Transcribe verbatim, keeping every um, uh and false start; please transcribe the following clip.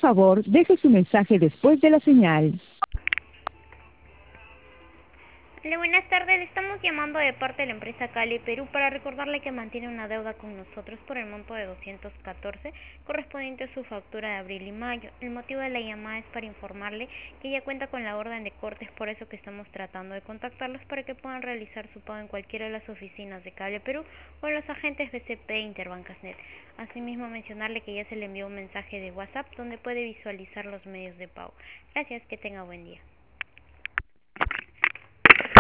favor, deje su mensaje después de la señal. Hola, buenas tardes. Estamos llamando de parte de la empresa Cali Perú para recordarle que mantiene una deuda con nosotros por el monto de doscientos catorce correspondiente a su factura de abril y mayo. El motivo de la llamada es para informarle que ya cuenta con la orden de cortes, por eso que estamos tratando de contactarlos para que puedan realizar su pago en cualquiera de las oficinas de Cable Perú o en los agentes B C P e Interbancasnet. Asimismo, mencionarle que ya se le envió un mensaje de WhatsApp donde puede visualizar los medios de pago. Gracias, que tenga buen día.